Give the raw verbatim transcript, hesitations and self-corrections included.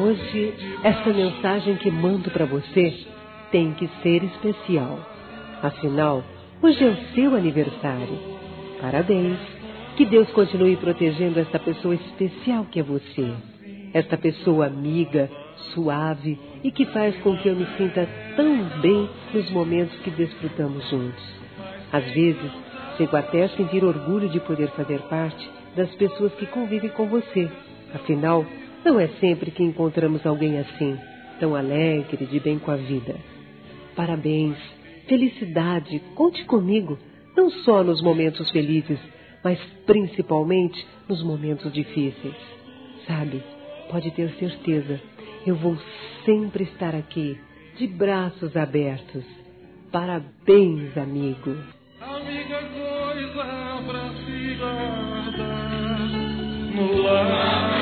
Hoje, esta mensagem que mando para você tem que ser especial. Afinal, hoje é o seu aniversário. Parabéns! Que Deus continue protegendo esta pessoa especial que é você. Esta pessoa amiga, suave e que faz com que eu me sinta tão bem nos momentos que desfrutamos juntos. Às vezes, chego até a sentir orgulho de poder fazer parte das pessoas que convivem com você. Afinal, não é sempre que encontramos alguém assim, tão alegre, de bem com a vida. Parabéns, felicidade, conte comigo, não só nos momentos felizes, mas principalmente nos momentos difíceis. Sabe, pode ter certeza, eu vou sempre estar aqui, de braços abertos. Parabéns, amigo. Amiga, coisa pra se guardar no lar.